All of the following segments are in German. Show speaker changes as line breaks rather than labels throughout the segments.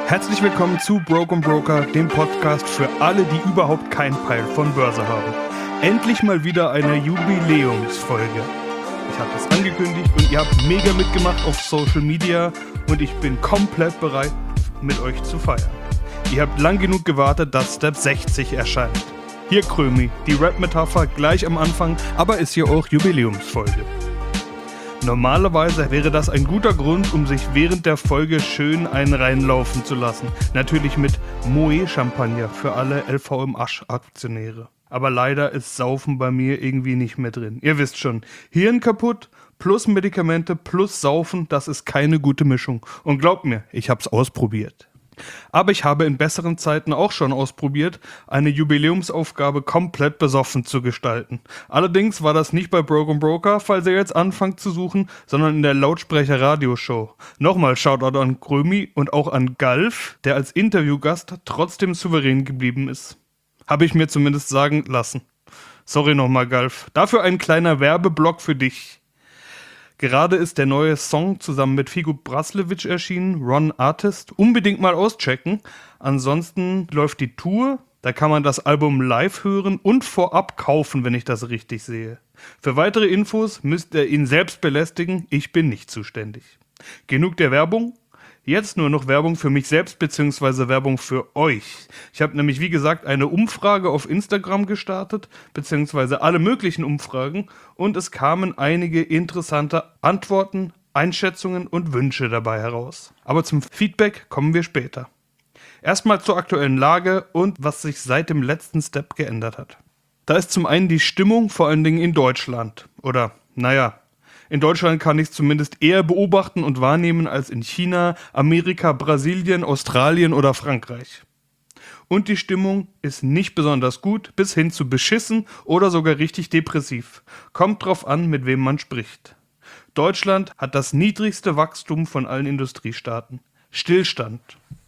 Herzlich willkommen zu Broke & Broker, dem Podcast für alle, die überhaupt keinen Peil von Börse haben. Endlich mal wieder eine Jubiläumsfolge. Ich habe das angekündigt und ihr habt mega mitgemacht auf Social Media und ich bin komplett bereit, mit euch zu feiern. Ihr habt lang genug gewartet, dass Step 60 erscheint. Hier Krömi, die Rap-Metapher gleich am Anfang, aber ist hier auch Jubiläumsfolge. Normalerweise wäre das ein guter Grund, um sich während der Folge schön einen reinlaufen zu lassen. Natürlich mit Moët-Champagner für alle LVM-Asch-Aktionäre. Aber leider ist Saufen bei mir irgendwie nicht mehr drin. Ihr wisst schon, Hirn kaputt, plus Medikamente, plus Saufen, das ist keine gute Mischung. Und glaubt mir, ich hab's ausprobiert. Aber ich habe in besseren Zeiten auch schon ausprobiert, eine Jubiläumsaufgabe komplett besoffen zu gestalten. Allerdings war das nicht bei Broke & Broker, falls ihr jetzt anfangt zu suchen, sondern in der Lautsprecher-Radioshow. Nochmal Shoutout an Krömi und auch an Galf, der als Interviewgast trotzdem souverän geblieben ist. Habe ich mir zumindest sagen lassen. Sorry nochmal, Galf. Dafür ein kleiner Werbeblock für dich. Gerade ist der neue Song zusammen mit Figo Braslevic erschienen, Ron Artist. Unbedingt mal auschecken. Ansonsten läuft die Tour, da kann man das Album live hören und vorab kaufen, wenn ich das richtig sehe. Für weitere Infos müsst ihr ihn selbst belästigen, ich bin nicht zuständig. Genug der Werbung. Jetzt nur noch Werbung für mich selbst bzw. Werbung für euch. Ich habe nämlich, wie gesagt, eine Umfrage auf Instagram gestartet, beziehungsweise alle möglichen Umfragen, und es kamen einige interessante Antworten, Einschätzungen und Wünsche dabei heraus. Aber zum Feedback kommen wir später. Erstmal zur aktuellen Lage und was sich seit dem letzten Step geändert hat. Da ist zum einen die Stimmung, vor allen Dingen in Deutschland. Oder, in Deutschland kann ich es zumindest eher beobachten und wahrnehmen als in China, Amerika, Brasilien, Australien oder Frankreich. Und die Stimmung ist nicht besonders gut, bis hin zu beschissen oder sogar richtig depressiv. Kommt drauf an, mit wem man spricht. Deutschland hat das niedrigste Wachstum von allen Industriestaaten. Stillstand.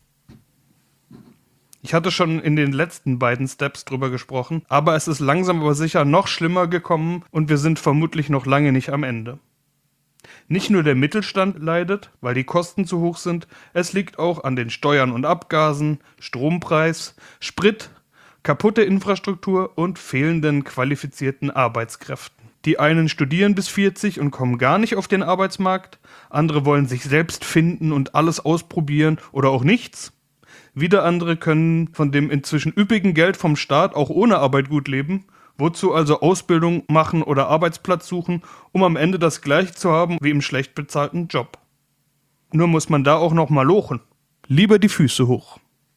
Ich hatte schon in den letzten beiden Steps drüber gesprochen, aber es ist langsam aber sicher noch schlimmer gekommen und wir sind vermutlich noch lange nicht am Ende. Nicht nur der Mittelstand leidet, weil die Kosten zu hoch sind, es liegt auch an den Steuern und Abgasen, Strompreis, Sprit, kaputte Infrastruktur und fehlenden qualifizierten Arbeitskräften. Die einen studieren bis 40 und kommen gar nicht auf den Arbeitsmarkt, andere wollen sich selbst finden und alles ausprobieren oder auch nichts. Wieder andere können von dem inzwischen üppigen Geld vom Staat auch ohne Arbeit gut leben. Wozu also Ausbildung machen oder Arbeitsplatz suchen, um am Ende das gleiche zu haben wie im schlecht bezahlten Job. Nur muss man da auch noch mal lochen. Lieber die Füße hoch.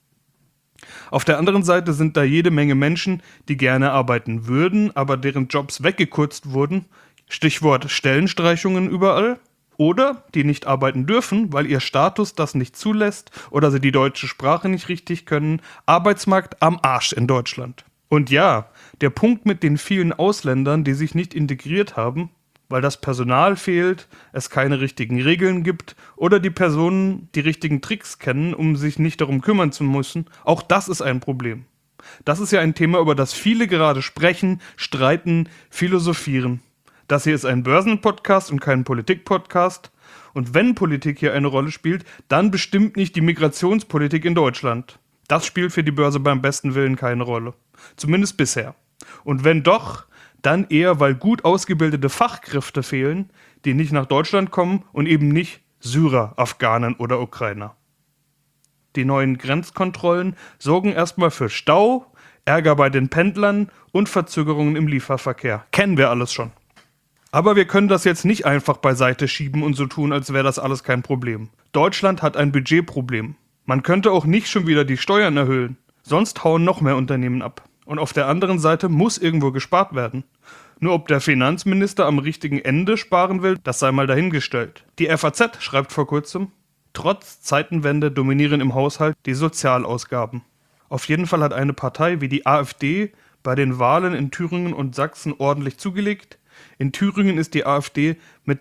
Auf der anderen Seite sind da jede Menge Menschen, die gerne arbeiten würden, aber deren Jobs weggekürzt wurden. Stichwort Stellenstreichungen überall. Oder die nicht arbeiten dürfen, weil ihr Status das nicht zulässt oder sie die deutsche Sprache nicht richtig können. Arbeitsmarkt am Arsch in Deutschland. Und ja, der Punkt mit den vielen Ausländern, die sich nicht integriert haben, weil das Personal fehlt, es keine richtigen Regeln gibt oder die Personen die richtigen Tricks kennen, um sich nicht darum kümmern zu müssen, auch das ist ein Problem. Das ist ja ein Thema, über das viele gerade sprechen, streiten, philosophieren. Das hier ist ein Börsenpodcast und kein Politikpodcast. Und wenn Politik hier eine Rolle spielt, dann bestimmt nicht die Migrationspolitik in Deutschland. Das spielt für die Börse beim besten Willen keine Rolle. Zumindest bisher. Und wenn doch, dann eher, weil gut ausgebildete Fachkräfte fehlen, die nicht nach Deutschland kommen und eben nicht Syrer, Afghanen oder Ukrainer. Die neuen Grenzkontrollen sorgen erstmal für Stau, Ärger bei den Pendlern und Verzögerungen im Lieferverkehr. Kennen wir alles schon. Aber wir können das jetzt nicht einfach beiseite schieben und so tun, als wäre das alles kein Problem. Deutschland hat ein Budgetproblem. Man könnte auch nicht schon wieder die Steuern erhöhen. Sonst hauen noch mehr Unternehmen ab. Und auf der anderen Seite muss irgendwo gespart werden. Nur ob der Finanzminister am richtigen Ende sparen will, das sei mal dahingestellt. Die FAZ schreibt vor kurzem, trotz Zeitenwende dominieren im Haushalt die Sozialausgaben. Auf jeden Fall hat eine Partei wie die AfD bei den Wahlen in Thüringen und Sachsen ordentlich zugelegt. In Thüringen ist die AfD mit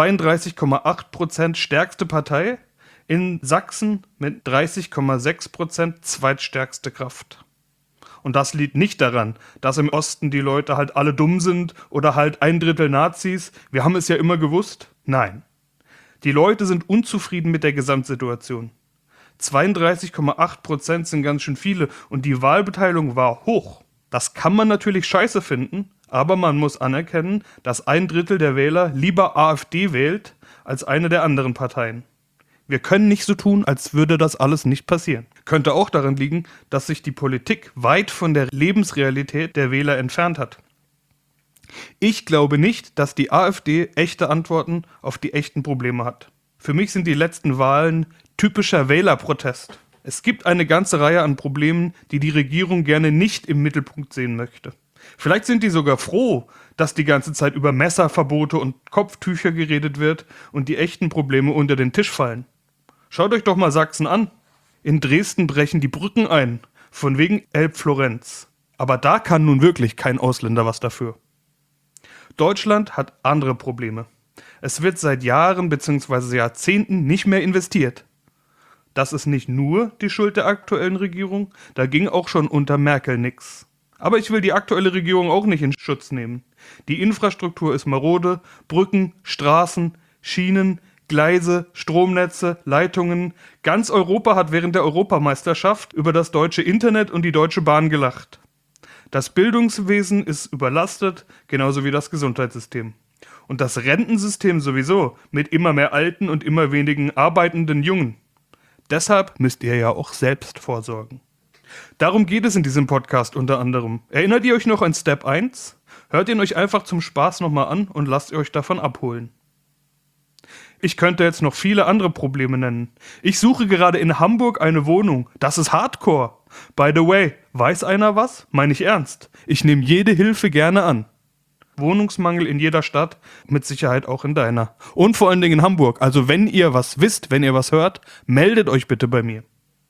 32,8% stärkste Partei, in Sachsen mit 30,6% zweitstärkste Kraft. Und das liegt nicht daran, dass im Osten die Leute halt alle dumm sind oder halt 1/3 Nazis. Wir haben es ja immer gewusst. Nein. Die Leute sind unzufrieden mit der Gesamtsituation. 32,8% sind ganz schön viele und die Wahlbeteiligung war hoch. Das kann man natürlich scheiße finden, aber man muss anerkennen, dass 1/3 der Wähler lieber AfD wählt als eine der anderen Parteien. Wir können nicht so tun, als würde das alles nicht passieren. Könnte auch daran liegen, dass sich die Politik weit von der Lebensrealität der Wähler entfernt hat. Ich glaube nicht, dass die AfD echte Antworten auf die echten Probleme hat. Für mich sind die letzten Wahlen typischer Wählerprotest. Es gibt eine ganze Reihe an Problemen, die die Regierung gerne nicht im Mittelpunkt sehen möchte. Vielleicht sind die sogar froh, dass die ganze Zeit über Messerverbote und Kopftücher geredet wird und die echten Probleme unter den Tisch fallen. Schaut euch doch mal Sachsen an. In Dresden brechen die Brücken ein, von wegen Elbflorenz. Aber da kann nun wirklich kein Ausländer was dafür. Deutschland hat andere Probleme. Es wird seit Jahren bzw. Jahrzehnten nicht mehr investiert. Das ist nicht nur die Schuld der aktuellen Regierung, da ging auch schon unter Merkel nix. Aber ich will die aktuelle Regierung auch nicht in Schutz nehmen. Die Infrastruktur ist marode, Brücken, Straßen, Schienen, Gleise, Stromnetze, Leitungen. Ganz Europa hat während der Europameisterschaft über das deutsche Internet und die Deutsche Bahn gelacht. Das Bildungswesen ist überlastet, genauso wie das Gesundheitssystem. Und das Rentensystem sowieso, mit immer mehr alten und immer wenigen arbeitenden Jungen. Deshalb müsst ihr ja auch selbst vorsorgen. Darum geht es in diesem Podcast unter anderem. Erinnert ihr euch noch an Step 1? Hört ihn euch einfach zum Spaß nochmal an und lasst euch davon abholen. Ich könnte jetzt noch viele andere Probleme nennen. Ich suche gerade in Hamburg eine Wohnung. Das ist Hardcore. By the way, weiß einer was? Meine ich ernst. Ich nehme jede Hilfe gerne an. Wohnungsmangel in jeder Stadt, mit Sicherheit auch in deiner. Und vor allen Dingen in Hamburg. Also wenn ihr was wisst, wenn ihr was hört, meldet euch bitte bei mir.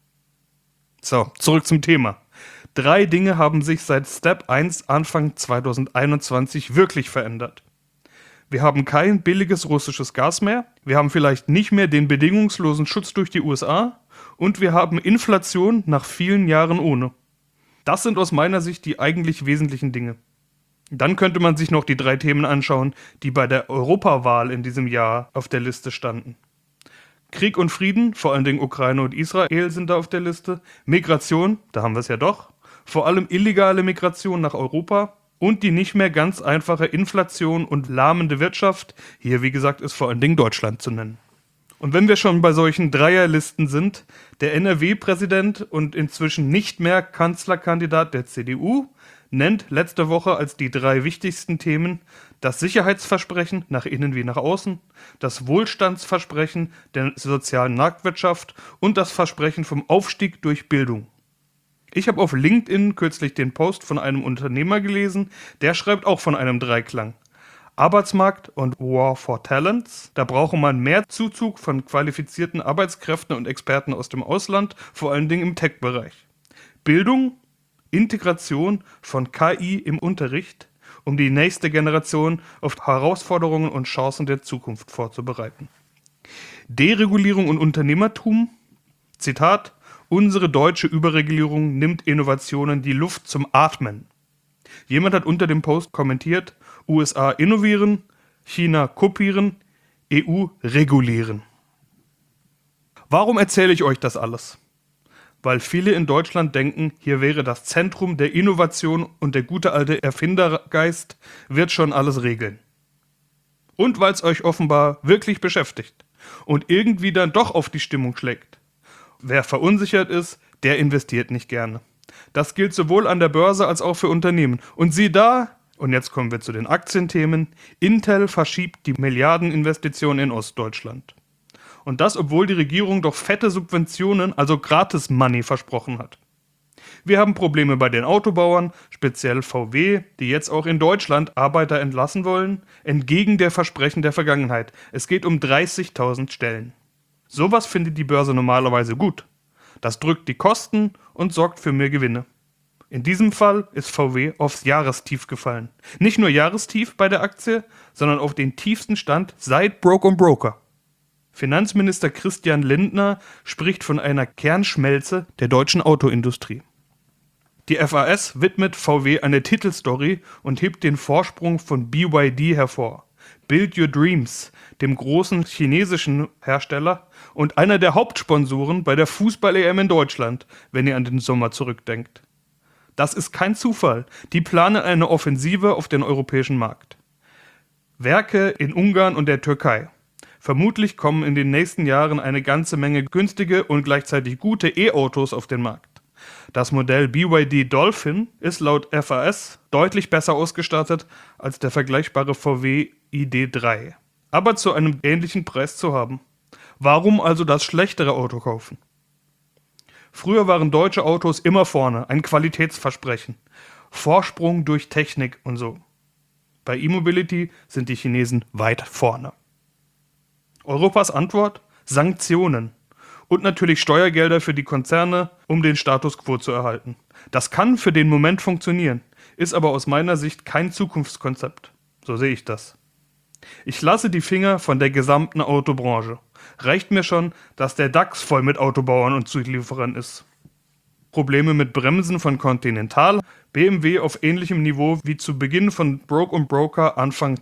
So, zurück zum Thema. 3 Dinge haben sich seit Step 1 Anfang 2021 wirklich verändert. Wir haben kein billiges russisches Gas mehr, wir haben vielleicht nicht mehr den bedingungslosen Schutz durch die USA und wir haben Inflation nach vielen Jahren ohne. Das sind aus meiner Sicht die eigentlich wesentlichen Dinge. Dann könnte man sich noch die 3 Themen anschauen, die bei der Europawahl in diesem Jahr auf der Liste standen. Krieg und Frieden, vor allen Dingen Ukraine und Israel sind da auf der Liste. Migration, da haben wir es ja doch. Vor allem illegale Migration nach Europa. Und die nicht mehr ganz einfache Inflation und lahmende Wirtschaft. Hier, wie gesagt, ist vor allen Dingen Deutschland zu nennen. Und wenn wir schon bei solchen Dreierlisten sind, der NRW-Präsident und inzwischen nicht mehr Kanzlerkandidat der CDU nennt letzte Woche als die 3 wichtigsten Themen das Sicherheitsversprechen nach innen wie nach außen, das Wohlstandsversprechen der sozialen Marktwirtschaft und das Versprechen vom Aufstieg durch Bildung. Ich habe auf LinkedIn kürzlich den Post von einem Unternehmer gelesen, der schreibt auch von einem Dreiklang. Arbeitsmarkt und War for Talents, da brauche man mehr Zuzug von qualifizierten Arbeitskräften und Experten aus dem Ausland, vor allen Dingen im Tech-Bereich. Bildung, Integration von KI im Unterricht, um die nächste Generation auf Herausforderungen und Chancen der Zukunft vorzubereiten. Deregulierung und Unternehmertum, Zitat, unsere deutsche Überregulierung nimmt Innovationen die Luft zum Atmen. Jemand hat unter dem Post kommentiert, USA innovieren, China kopieren, EU regulieren. Warum erzähle ich euch das alles? Weil viele in Deutschland denken, hier wäre das Zentrum der Innovation und der gute alte Erfindergeist wird schon alles regeln. Und weil es euch offenbar wirklich beschäftigt und irgendwie dann doch auf die Stimmung schlägt. Wer verunsichert ist, der investiert nicht gerne. Das gilt sowohl an der Börse als auch für Unternehmen. Und sieh da, und jetzt kommen wir zu den Aktienthemen, Intel verschiebt die Milliardeninvestitionen in Ostdeutschland. Und das, obwohl die Regierung doch fette Subventionen, also Gratis-Money, versprochen hat. Wir haben Probleme bei den Autobauern, speziell VW, die jetzt auch in Deutschland Arbeiter entlassen wollen, entgegen der Versprechen der Vergangenheit. Es geht um 30.000 Stellen. Sowas findet die Börse normalerweise gut. Das drückt die Kosten und sorgt für mehr Gewinne. In diesem Fall ist VW aufs Jahrestief gefallen. Nicht nur Jahrestief bei der Aktie, sondern auf den tiefsten Stand seit Broke & Broker. Finanzminister Christian Lindner spricht von einer Kernschmelze der deutschen Autoindustrie. Die FAS widmet VW eine Titelstory und hebt den Vorsprung von BYD hervor. Build Your Dreams, dem großen chinesischen Hersteller und einer der Hauptsponsoren bei der Fußball-EM in Deutschland, wenn ihr an den Sommer zurückdenkt. Das ist kein Zufall. Die planen eine Offensive auf den europäischen Markt. Werke in Ungarn und der Türkei. Vermutlich kommen in den nächsten Jahren eine ganze Menge günstige und gleichzeitig gute E-Autos auf den Markt. Das Modell BYD Dolphin ist laut FAS deutlich besser ausgestattet als der vergleichbare VW ID.3, aber zu einem ähnlichen Preis zu haben. Warum also das schlechtere Auto kaufen? Früher waren deutsche Autos immer vorne, ein Qualitätsversprechen. Vorsprung durch Technik und so. Bei E-Mobility sind die Chinesen weit vorne. Europas Antwort? Sanktionen. Und natürlich Steuergelder für die Konzerne, um den Status quo zu erhalten. Das kann für den Moment funktionieren, ist aber aus meiner Sicht kein Zukunftskonzept. So sehe ich das. Ich lasse die Finger von der gesamten Autobranche. Reicht mir schon, dass der DAX voll mit Autobauern und Zulieferern ist. Probleme mit Bremsen von Continental, BMW auf ähnlichem Niveau wie zu Beginn von Broke & Broker Anfang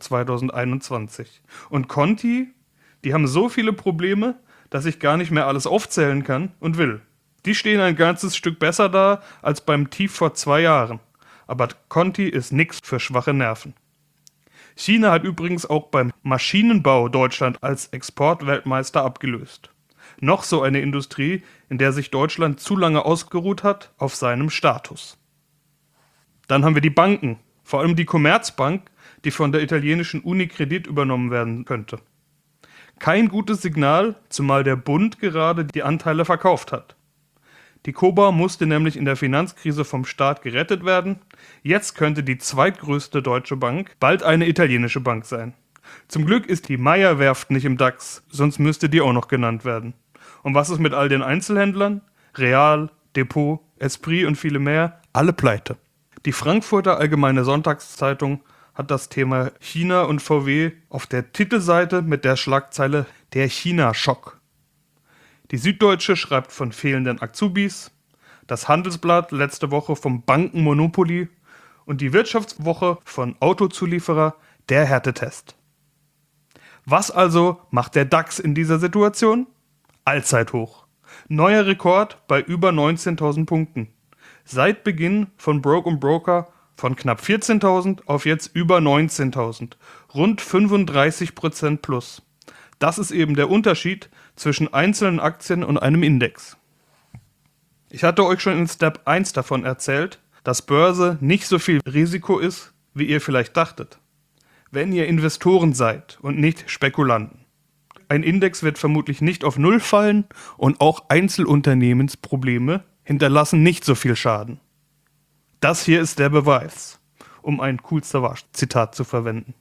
2021. Und Conti, die haben so viele Probleme, dass ich gar nicht mehr alles aufzählen kann und will. Die stehen ein ganzes Stück besser da als beim Tief vor 2 Jahren. Aber Conti ist nix für schwache Nerven. China hat übrigens auch beim Maschinenbau Deutschland als Exportweltmeister abgelöst. Noch so eine Industrie, in der sich Deutschland zu lange ausgeruht hat auf seinem Status. Dann haben wir die Banken, vor allem die Commerzbank, die von der italienischen Unicredit übernommen werden könnte. Kein gutes Signal, zumal der Bund gerade die Anteile verkauft hat. Die Coba musste nämlich in der Finanzkrise vom Staat gerettet werden. Jetzt könnte die zweitgrößte deutsche Bank bald eine italienische Bank sein. Zum Glück ist die Meyer-Werft nicht im DAX, sonst müsste die auch noch genannt werden. Und was ist mit all den Einzelhändlern? Real, Depot, Esprit und viele mehr, alle pleite. Die Frankfurter Allgemeine Sonntagszeitung hat das Thema China und VW auf der Titelseite mit der Schlagzeile „Der China-Schock". Die Süddeutsche schreibt von fehlenden Azubis, das Handelsblatt letzte Woche vom Bankenmonopoly und die Wirtschaftswoche von Autozulieferer der Härtetest. Was also macht der DAX in dieser Situation? Allzeithoch. Neuer Rekord bei über 19.000 Punkten. Seit Beginn von Broke & Broker von knapp 14.000 auf jetzt über 19.000. Rund 35% plus. Das ist eben der Unterschied zwischen einzelnen Aktien und einem Index. Ich hatte euch schon in Step 1 davon erzählt, dass Börse nicht so viel Risiko ist, wie ihr vielleicht dachtet. Wenn ihr Investoren seid und nicht Spekulanten. Ein Index wird vermutlich nicht auf Null fallen und auch Einzelunternehmensprobleme hinterlassen nicht so viel Schaden. Das hier ist der Beweis, um ein Cool-Savage-Zitat zu verwenden.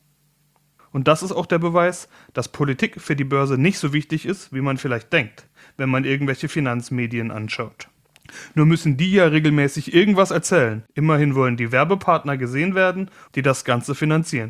Und das ist auch der Beweis, dass Politik für die Börse nicht so wichtig ist, wie man vielleicht denkt, wenn man irgendwelche Finanzmedien anschaut. Nur müssen die ja regelmäßig irgendwas erzählen. Immerhin wollen die Werbepartner gesehen werden, die das Ganze finanzieren.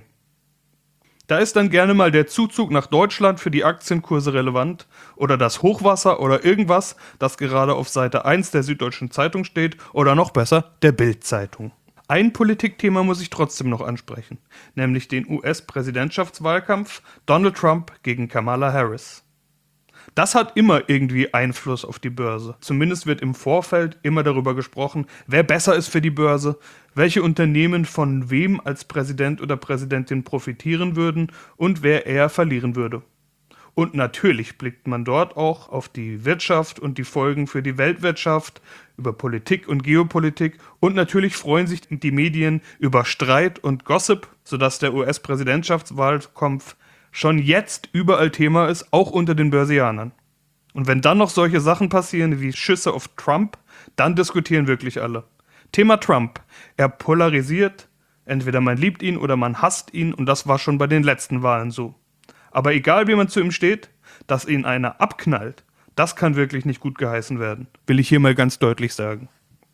Da ist dann gerne mal der Zuzug nach Deutschland für die Aktienkurse relevant oder das Hochwasser oder irgendwas, das gerade auf Seite 1 der Süddeutschen Zeitung steht oder noch besser der Bild-Zeitung. Ein Politikthema muss ich trotzdem noch ansprechen, nämlich den US-Präsidentschaftswahlkampf Donald Trump gegen Kamala Harris. Das hat immer irgendwie Einfluss auf die Börse. Zumindest wird im Vorfeld immer darüber gesprochen, wer besser ist für die Börse, welche Unternehmen von wem als Präsident oder Präsidentin profitieren würden und wer eher verlieren würde. Und natürlich blickt man dort auch auf die Wirtschaft und die Folgen für die Weltwirtschaft, über Politik und Geopolitik und natürlich freuen sich die Medien über Streit und Gossip, sodass der US-Präsidentschaftswahlkampf schon jetzt überall Thema ist, auch unter den Börsianern. Und wenn dann noch solche Sachen passieren wie Schüsse auf Trump, dann diskutieren wirklich alle. Thema Trump. Er polarisiert, entweder man liebt ihn oder man hasst ihn und das war schon bei den letzten Wahlen so. Aber egal wie man zu ihm steht, dass ihn einer abknallt, das kann wirklich nicht gut geheißen werden, will ich hier mal ganz deutlich sagen.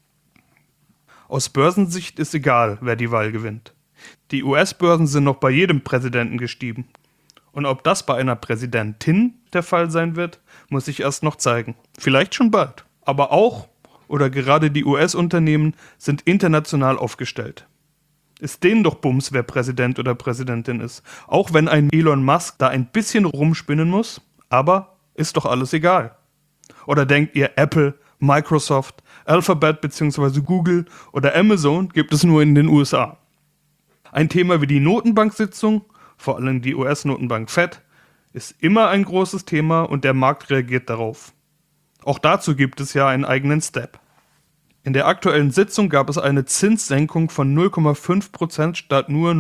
Aus Börsensicht ist egal, wer die Wahl gewinnt. Die US-Börsen sind noch bei jedem Präsidenten gestiegen. Und ob das bei einer Präsidentin der Fall sein wird, muss sich erst noch zeigen. Vielleicht schon bald. Aber auch oder gerade die US-Unternehmen sind international aufgestellt. Ist denen doch Bums, wer Präsident oder Präsidentin ist. Auch wenn ein Elon Musk da ein bisschen rumspinnen muss, aber ist doch alles egal. Oder denkt ihr, Apple, Microsoft, Alphabet bzw. Google oder Amazon gibt es nur in den USA? Ein Thema wie die Notenbank-Sitzung, vor allem die US-Notenbank Fed, ist immer ein großes Thema und der Markt reagiert darauf. Auch dazu gibt es ja einen eigenen Step. In der aktuellen Sitzung gab es eine Zinssenkung von 0,5% statt nur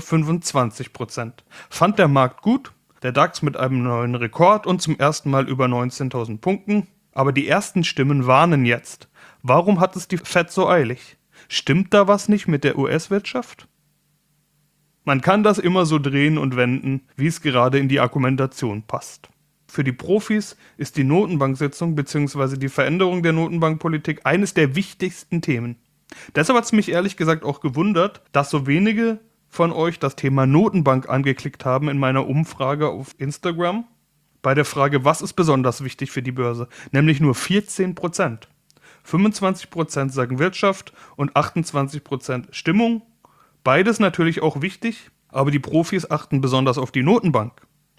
0,25%. Fand der Markt gut, der DAX mit einem neuen Rekord und zum ersten Mal über 19.000 Punkten. Aber die ersten Stimmen warnen jetzt. Warum hat es die Fed so eilig? Stimmt da was nicht mit der US-Wirtschaft? Man kann das immer so drehen und wenden, wie es gerade in die Argumentation passt. Für die Profis ist die Notenbank-Sitzung bzw. die Veränderung der Notenbankpolitik eines der wichtigsten Themen. Deshalb hat es mich ehrlich gesagt auch gewundert, dass so wenige von euch das Thema Notenbank angeklickt haben in meiner Umfrage auf Instagram. Bei der Frage, was ist besonders wichtig für die Börse? Nämlich nur 14%. 25% sagen Wirtschaft und 28% Stimmung. Beides natürlich auch wichtig, aber die Profis achten besonders auf die Notenbank.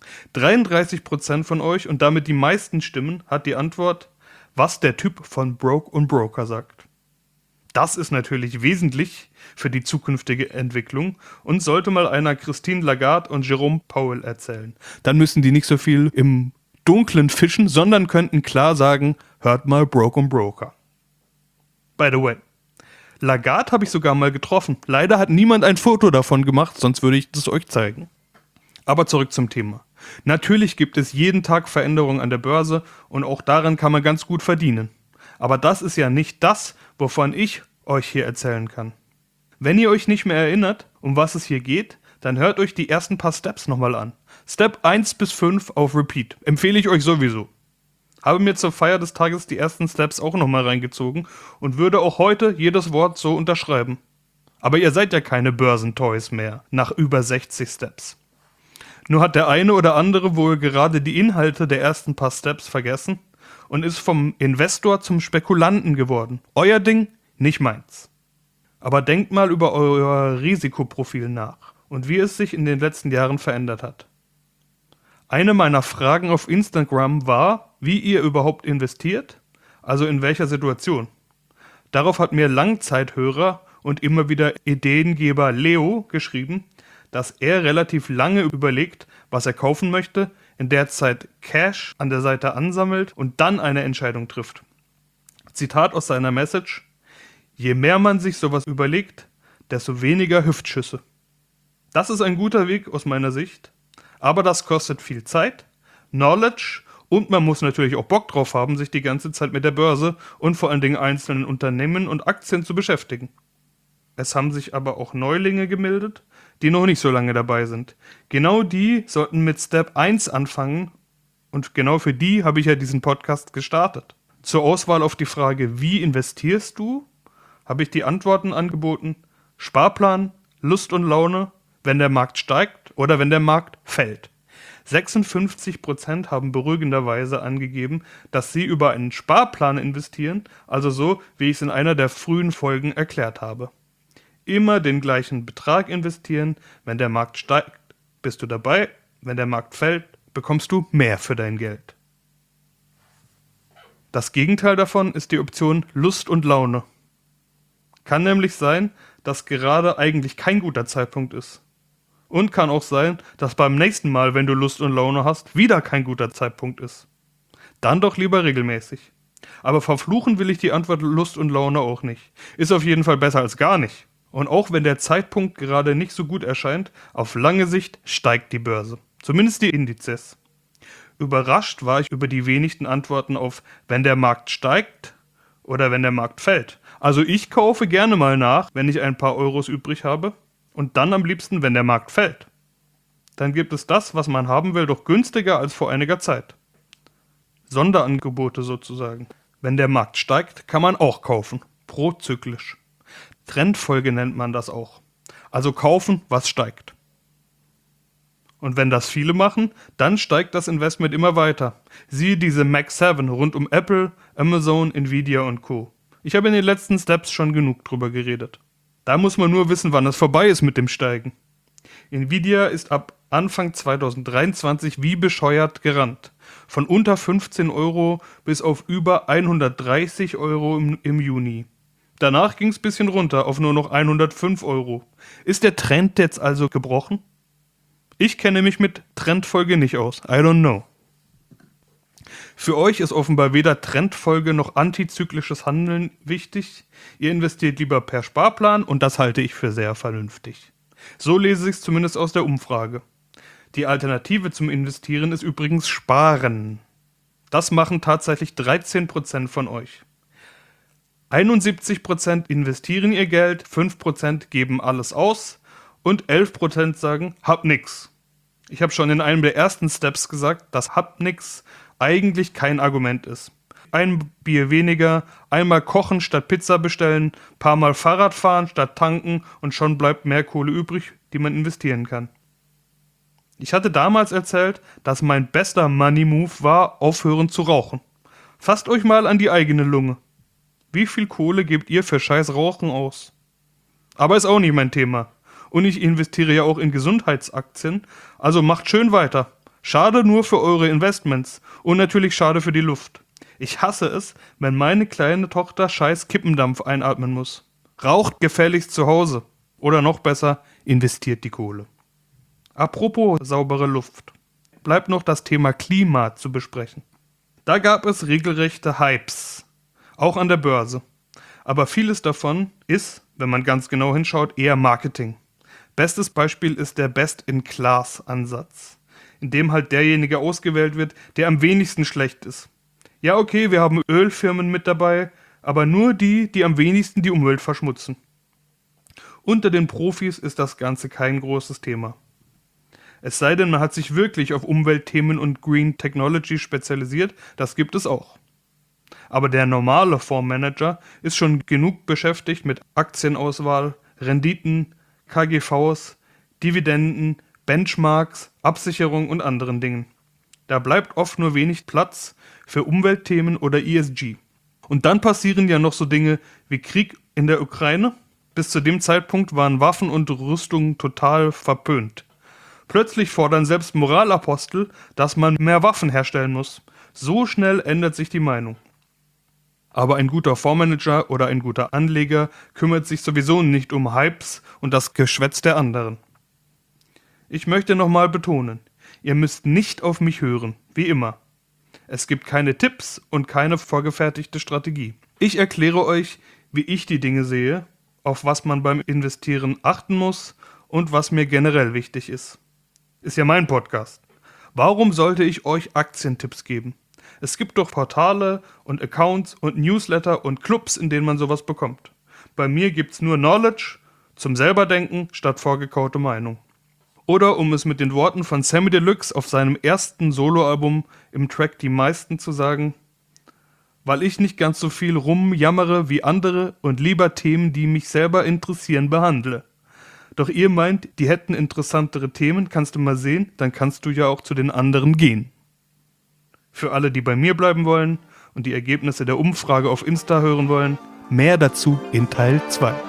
33% von euch und damit die meisten Stimmen hat die Antwort, was der Typ von Broke und Broker sagt. Das ist natürlich wesentlich für die zukünftige Entwicklung und sollte mal einer Christine Lagarde und Jerome Powell erzählen. Dann müssen die nicht so viel im Dunklen fischen, sondern könnten klar sagen, hört mal Broke und Broker. By the way, Lagarde habe ich sogar mal getroffen. Leider hat niemand ein Foto davon gemacht, sonst würde ich das euch zeigen. Aber zurück zum Thema. Natürlich gibt es jeden Tag Veränderungen an der Börse und auch daran kann man ganz gut verdienen. Aber das ist ja nicht das, wovon ich euch hier erzählen kann. Wenn ihr euch nicht mehr erinnert, um was es hier geht, dann hört euch die ersten paar Steps nochmal an. Step 1 bis 5 auf Repeat. Empfehle ich euch sowieso. Habe mir zur Feier des Tages die ersten Steps auch nochmal reingezogen und würde auch heute jedes Wort so unterschreiben. Aber ihr seid ja keine Börsentoys mehr, nach über 60 Steps. Nur hat der eine oder andere wohl gerade die Inhalte der ersten paar Steps vergessen und ist vom Investor zum Spekulanten geworden. Euer Ding, nicht meins. Aber denkt mal über euer Risikoprofil nach und wie es sich in den letzten Jahren verändert hat. Eine meiner Fragen auf Instagram war, wie ihr überhaupt investiert, also in welcher Situation. Darauf hat mir Langzeithörer und immer wieder Ideengeber Leo geschrieben, dass er relativ lange überlegt, was er kaufen möchte, in der Zeit Cash an der Seite ansammelt und dann eine Entscheidung trifft. Zitat aus seiner Message: Je mehr man sich sowas überlegt, desto weniger Hüftschüsse. Das ist ein guter Weg aus meiner Sicht, aber das kostet viel Zeit, Knowledge und man muss natürlich auch Bock drauf haben, sich die ganze Zeit mit der Börse und vor allen Dingen einzelnen Unternehmen und Aktien zu beschäftigen. Es haben sich aber auch Neulinge gemeldet, die noch nicht so lange dabei sind. Genau die sollten mit Step 1 anfangen und genau für die habe ich ja diesen Podcast gestartet. Zur Auswahl auf die Frage, wie investierst du, habe ich die Antworten angeboten: Sparplan, Lust und Laune, wenn der Markt steigt oder wenn der Markt fällt. 56% haben beruhigenderweise angegeben, dass sie über einen Sparplan investieren, also so, wie ich es in einer der frühen Folgen erklärt habe. Immer den gleichen Betrag investieren, wenn der Markt steigt, bist du dabei, wenn der Markt fällt, bekommst du mehr für dein Geld. Das Gegenteil davon ist die Option Lust und Laune. Kann nämlich sein, dass gerade eigentlich kein guter Zeitpunkt ist. Und kann auch sein, dass beim nächsten Mal, wenn du Lust und Laune hast, wieder kein guter Zeitpunkt ist. Dann doch lieber regelmäßig. Aber verfluchen will ich die Antwort Lust und Laune auch nicht. Ist auf jeden Fall besser als gar nicht. Und auch wenn der Zeitpunkt gerade nicht so gut erscheint, auf lange Sicht steigt die Börse. Zumindest die Indizes. Überrascht war ich über die wenigsten Antworten auf wenn der Markt steigt oder wenn der Markt fällt. Also ich kaufe gerne mal nach, wenn ich ein paar Euros übrig habe. Und dann am liebsten, wenn der Markt fällt. Dann gibt es das, was man haben will, doch günstiger als vor einiger Zeit. Sonderangebote sozusagen. Wenn der Markt steigt, kann man auch kaufen. Prozyklisch. Trendfolge nennt man das auch. Also kaufen, was steigt. Und wenn das viele machen, dann steigt das Investment immer weiter. Siehe diese Mag 7 rund um Apple, Amazon, Nvidia und Co. Ich habe in den letzten Steps schon genug drüber geredet. Da muss man nur wissen, wann es vorbei ist mit dem Steigen. Nvidia ist ab Anfang 2023 wie bescheuert gerannt. Von unter 15 Euro bis auf über 130 Euro im Juni. Danach ging es ein bisschen runter auf nur noch 105 Euro. Ist der Trend jetzt also gebrochen? Ich kenne mich mit Trendfolge nicht aus. I don't know. Für euch ist offenbar weder Trendfolge noch antizyklisches Handeln wichtig. Ihr investiert lieber per Sparplan und das halte ich für sehr vernünftig. So lese ich es zumindest aus der Umfrage. Die Alternative zum Investieren ist übrigens Sparen. Das machen tatsächlich 13% von euch. 71% investieren ihr Geld, 5% geben alles aus und 11% sagen, hab nix. Ich habe schon in einem der ersten Steps gesagt, dass hab nix eigentlich kein Argument ist. Ein Bier weniger, einmal kochen statt Pizza bestellen, paar Mal Fahrrad fahren statt tanken und schon bleibt mehr Kohle übrig, die man investieren kann. Ich hatte damals erzählt, dass mein bester Money Move war, aufhören zu rauchen. Fasst euch mal an die eigene Lunge. Wie viel Kohle gebt ihr für scheiß Rauchen aus? Aber ist auch nicht mein Thema. Und ich investiere ja auch in Gesundheitsaktien, also macht schön weiter. Schade nur für eure Investments und natürlich schade für die Luft. Ich hasse es, wenn meine kleine Tochter scheiß Kippendampf einatmen muss. Raucht gefälligst zu Hause. Oder noch besser, investiert die Kohle. Apropos saubere Luft. Bleibt noch das Thema Klima zu besprechen. Da gab es regelrechte Hypes. Auch an der Börse. Aber vieles davon ist, wenn man ganz genau hinschaut, eher Marketing. Bestes Beispiel ist der Best-in-Class-Ansatz, in dem halt derjenige ausgewählt wird, der am wenigsten schlecht ist. Ja, okay, wir haben Ölfirmen mit dabei, aber nur die, die am wenigsten die Umwelt verschmutzen. Unter den Profis ist das Ganze kein großes Thema. Es sei denn, man hat sich wirklich auf Umweltthemen und Green Technology spezialisiert, das gibt es auch. Aber der normale Fondsmanager ist schon genug beschäftigt mit Aktienauswahl, Renditen, KGVs, Dividenden, Benchmarks, Absicherung und anderen Dingen. Da bleibt oft nur wenig Platz für Umweltthemen oder ESG. Und dann passieren ja noch so Dinge wie Krieg in der Ukraine. Bis zu dem Zeitpunkt waren Waffen und Rüstungen total verpönt. Plötzlich fordern selbst Moralapostel, dass man mehr Waffen herstellen muss. So schnell ändert sich die Meinung. Aber ein guter Fondsmanager oder ein guter Anleger kümmert sich sowieso nicht um Hypes und das Geschwätz der anderen. Ich möchte nochmal betonen, ihr müsst nicht auf mich hören, wie immer. Es gibt keine Tipps und keine vorgefertigte Strategie. Ich erkläre euch, wie ich die Dinge sehe, auf was man beim Investieren achten muss und was mir generell wichtig ist. Ist ja mein Podcast. Warum sollte ich euch Aktientipps geben? Es gibt doch Portale und Accounts und Newsletter und Clubs, in denen man sowas bekommt. Bei mir gibt's nur Knowledge zum Selberdenken statt vorgekaute Meinung. Oder um es mit den Worten von Sammy Deluxe auf seinem ersten Soloalbum im Track Die meisten zu sagen, weil ich nicht ganz so viel rumjammere wie andere und lieber Themen, die mich selber interessieren, behandle. Doch ihr meint, die hätten interessantere Themen, kannst du mal sehen, dann kannst du ja auch zu den anderen gehen. Für alle, die bei mir bleiben wollen und die Ergebnisse der Umfrage auf Insta hören wollen, mehr dazu in Teil 2.